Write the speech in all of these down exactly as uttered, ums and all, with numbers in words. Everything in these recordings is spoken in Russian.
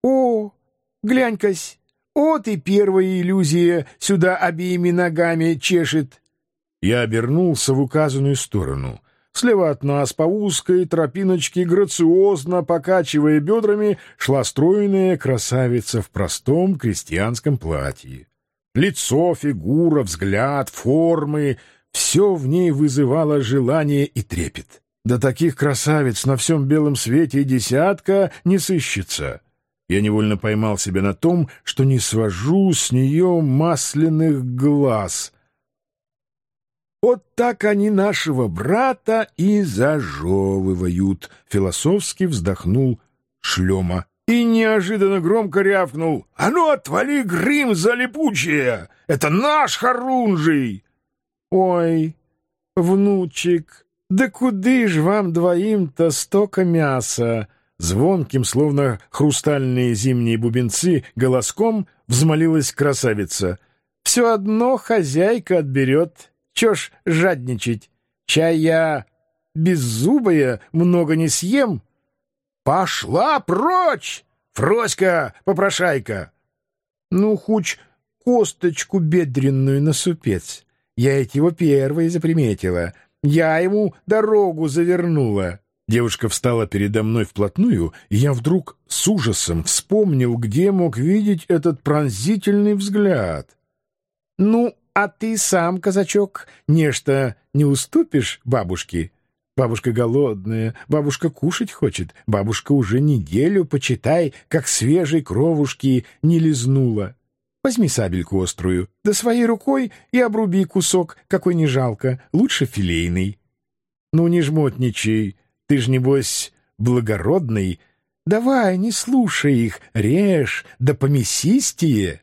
О, глянь-кась, вот и первая иллюзия сюда обеими ногами чешет. Я обернулся в указанную сторону. Слева от нас по узкой тропиночке, грациозно покачивая бедрами, шла стройная красавица в простом крестьянском платье. Лицо, фигура, взгляд, формы — все в ней вызывало желание и трепет. Да таких красавиц на всем белом свете и десятка не сыщется. Я невольно поймал себя на том, что не свожу с нее масляных глаз. «Вот так они нашего брата и зажевывают», — философски вздохнул Шлема и неожиданно громко рявкнул: «А ну отвали, Грим залипучая! Это наш Хорунжий!» «Ой, внучек, да куды ж вам двоим-то стока мяса?» Звонким, словно хрустальные зимние бубенцы, голоском взмолилась красавица. «Все одно хозяйка отберет. Чё ж жадничать? Чай я беззубая много не съем». «Пошла прочь, Фроська, попрошайка!» «Ну, хуч косточку бедренную на супец. Я ведь его первой заприметила. Я ему дорогу завернула». Девушка встала передо мной вплотную, и я вдруг с ужасом вспомнил, где мог видеть этот пронзительный взгляд. «Ну, а ты сам, казачок, нечто не уступишь бабушке? Бабушка голодная, бабушка кушать хочет, бабушка уже неделю, почитай, как свежей кровушки не лизнула. Возьми сабельку острую, да своей рукой и обруби кусок, какой не жалко, лучше филейный. Ну, не жмотничай, ты ж, небось, благородный. Давай, не слушай их, режь, да помесистее».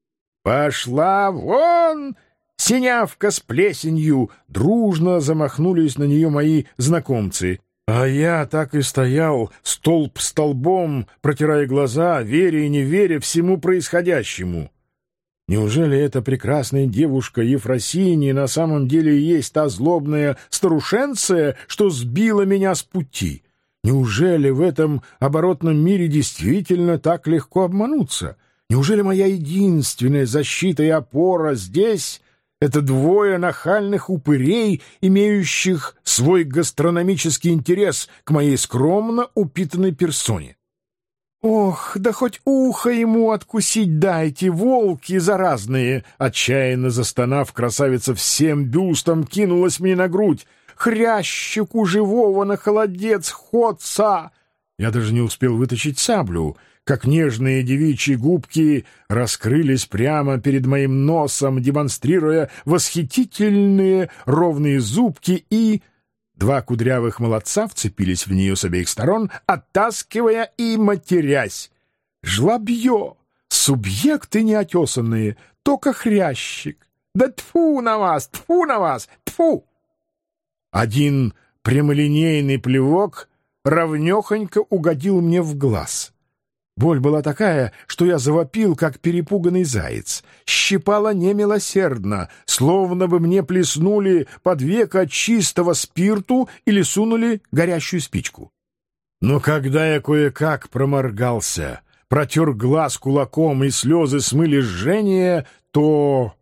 «Пошла вон, синявка с плесенью!» Дружно замахнулись на нее мои знакомцы. А я так и стоял, столб столбом, протирая глаза, веря и не веря всему происходящему. Неужели эта прекрасная девушка Ефросинья на самом деле и есть та злобная старушенция, что сбила меня с пути? Неужели в этом оборотном мире действительно так легко обмануться? Неужели моя единственная защита и опора здесь — это двое нахальных упырей, имеющих свой гастрономический интерес к моей скромно упитанной персоне? «Ох, да хоть ухо ему откусить дайте, волки заразные!» Отчаянно застонав, красавица всем бюстом кинулась мне на грудь. «Хрящику живого на холодец ходца!» Я даже не успел вытащить саблю, как нежные девичьи губки раскрылись прямо перед моим носом, демонстрируя восхитительные ровные зубки, и два кудрявых молодца вцепились в нее с обеих сторон, оттаскивая и матерясь. «Жлобье! Субъекты неотесанные! Только хрящик! Да тьфу на вас! Тьфу на вас! Тьфу!» Один прямолинейный плевок ровнёхонько угодил мне в глаз. Боль была такая, что я завопил, как перепуганный заяц. Щипало немилосердно, словно бы мне плеснули под веко чистого спирту или сунули горящую спичку. Но когда я кое-как проморгался, протер глаз кулаком и слезы смыли жжение, то...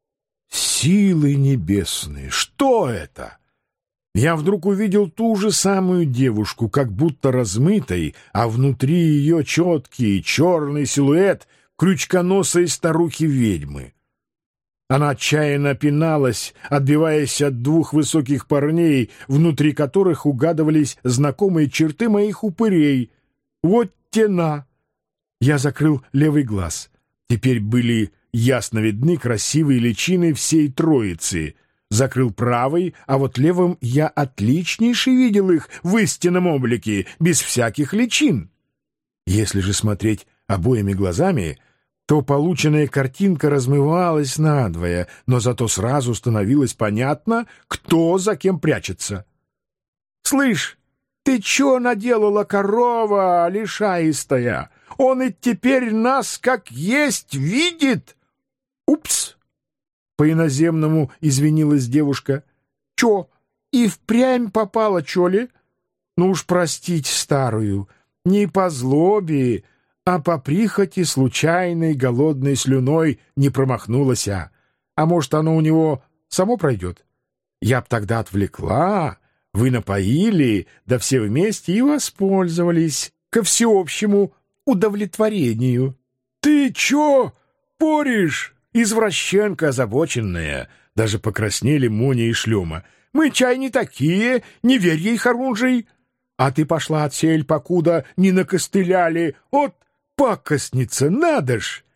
Силы небесные! Что это? Я вдруг увидел ту же самую девушку, как будто размытой, а внутри ее четкий черный силуэт крючконосой старухи-ведьмы. Она отчаянно пиналась, отбиваясь от двух высоких парней, внутри которых угадывались знакомые черты моих упырей. Вот тена! Я закрыл левый глаз. Теперь были ясно видны красивые личины всей троицы. Закрыл правый, а вот левым я отличнейше видел их в истинном облике, без всяких личин. Если же смотреть обоими глазами, то полученная картинка размывалась надвое, но зато сразу становилось понятно, кто за кем прячется. «Слышь, ты чё наделала, корова лишаистая? Он и теперь нас как есть видит!» «Упс!» — по-иноземному извинилась девушка. «Чё, и впрямь попала, чё ли? Ну уж простите старую, не по злобе, а по прихоти случайной голодной слюной не промахнулась. А может, оно у него само пройдет? Я б тогда отвлекла, вы напоили, да все вместе и воспользовались ко всеобщему удовлетворению. Ты чё поришь, извращенка озабоченная? Даже покраснели Моня и Шлема. Мы чай не такие, не верь ей, Харунжий. А ты пошла отсель, покуда не накостыляли. Вот пакостница, надо ж!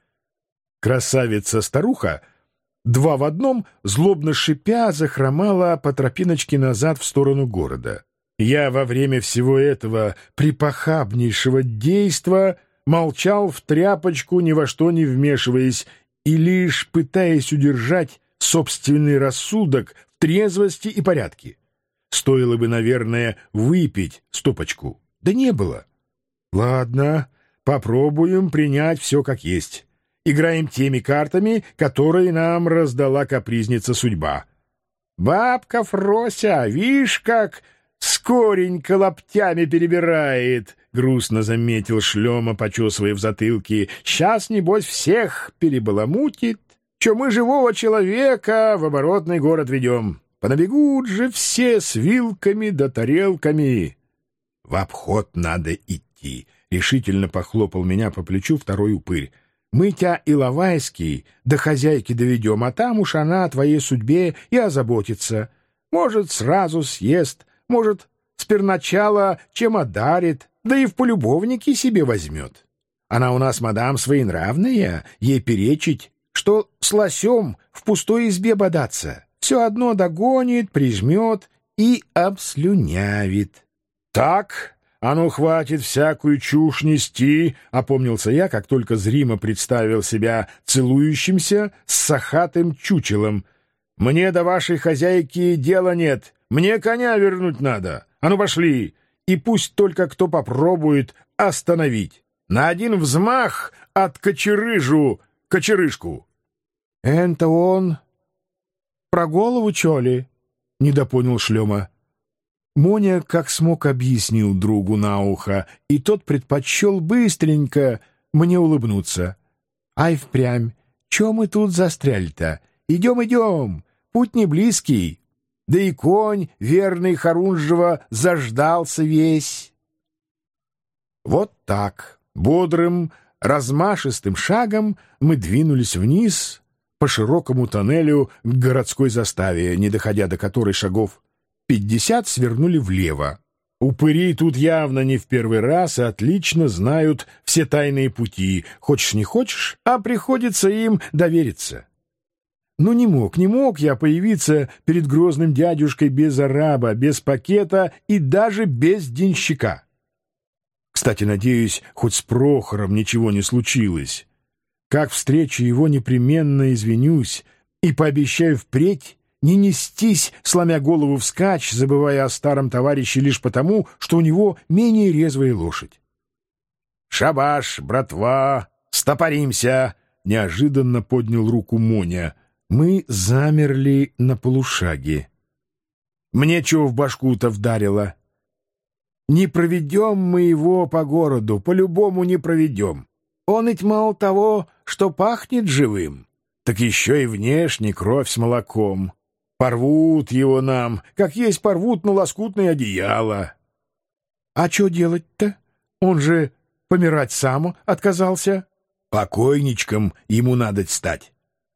Красавица-старуха, два в одном, злобно шипя, захромала по тропиночке назад в сторону города. Я во время всего этого припохабнейшего действа молчал в тряпочку, ни во что не вмешиваясь, и лишь пытаясь удержать собственный рассудок в трезвости и порядке. Стоило бы, наверное, выпить стопочку. Да не было. Ладно, попробуем принять все как есть. Играем теми картами, которые нам раздала капризница судьба. Бабка Фрося, вишь, как скоренько лоптями перебирает, — грустно заметил Шлема, почесывая в затылке. Сейчас, небось, всех перебаламутит, че мы живого человека в оборотный город ведем. Понабегут же все с вилками да тарелками. В обход надо идти, — решительно похлопал меня по плечу второй упырь. Мы тя Иловайский до хозяйки доведем, а там уж она о твоей судьбе и озаботится. Может, сразу съест, может, сперначала чем одарит, да и в полюбовники себе возьмет. Она у нас, мадам, своенравная, ей перечить, что с лосем в пустой избе бодаться. Все одно догонит, прижмет и обслюнявит. — Так, а ну хватит всякую чушь нести, — опомнился я, как только зримо представил себя целующимся с сахатым чучелом. — Мне до вашей хозяйки дела нет, мне коня вернуть надо. А ну пошли, и пусть только кто попробует остановить. На один взмах откочерыжу кочерышку. — Это он... про голову, чё ли? — недопонял Шлема. Моня как смог объяснил другу на ухо, и тот предпочел быстренько мне улыбнуться. — Ай, впрямь, чё мы тут застряли-то? Идем, идем, путь не близкий. Да и конь, верный Харунжева, заждался весь. Вот так, бодрым, размашистым шагом мы двинулись вниз по широкому тоннелю к городской заставе, не доходя до которой шагов пятьдесят, свернули влево. Упыри тут явно не в первый раз и отлично знают все тайные пути. Хочешь не хочешь, а приходится им довериться. Ну не мог, не мог я появиться перед грозным дядюшкой без араба, без пакета и даже без денщика. Кстати, надеюсь, хоть с Прохором ничего не случилось. Как встречу его, непременно извинюсь и пообещаю впредь не нестись, сломя голову вскачь, забывая о старом товарище лишь потому, что у него менее резвая лошадь. «Шабаш, братва, стопоримся!» — неожиданно поднял руку Моня. Мы замерли на полушаге. Мне чего в башку-то вдарило? Не проведем мы его по городу, по-любому не проведем. Он ведь мало того, что пахнет живым, так еще и внешне кровь с молоком. Порвут его нам, как есть порвут на лоскутное одеяло. А что делать-то? Он же помирать сам отказался. Покойничком ему надо стать.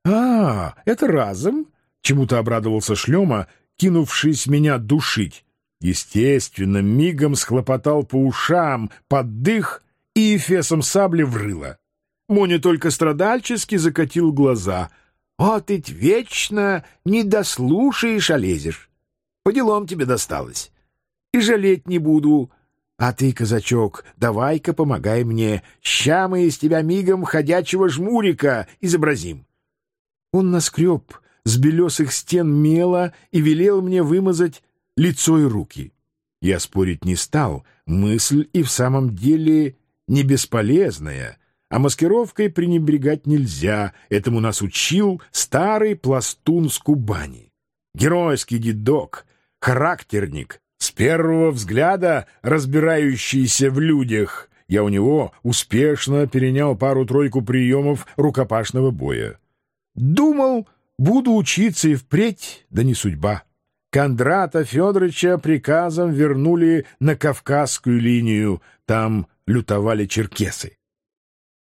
А, это разом? Чему-то обрадовался Шлема, кинувшись меня душить. Естественно, мигом схлопотал по ушам, под дых и эфесом сабли врыло. Моня только страдальчески закатил глаза. «Вот ведь вечно не дослушаешь, а лезешь. По делам тебе досталось. И жалеть не буду. А ты, казачок, давай-ка помогай мне. Ща мы из тебя мигом ходячего жмурика изобразим». Он наскреб с белесых стен мела и велел мне вымазать лицо и руки. Я спорить не стал. Мысль и в самом деле не бесполезная. А маскировкой пренебрегать нельзя. Этому нас учил старый пластун с Кубани. Геройский дедок, характерник, с первого взгляда разбирающийся в людях. Я у него успешно перенял пару-тройку приемов рукопашного боя. Думал, буду учиться и впредь, да не судьба. Кондрата Федоровича приказом вернули на Кавказскую линию, там лютовали черкесы.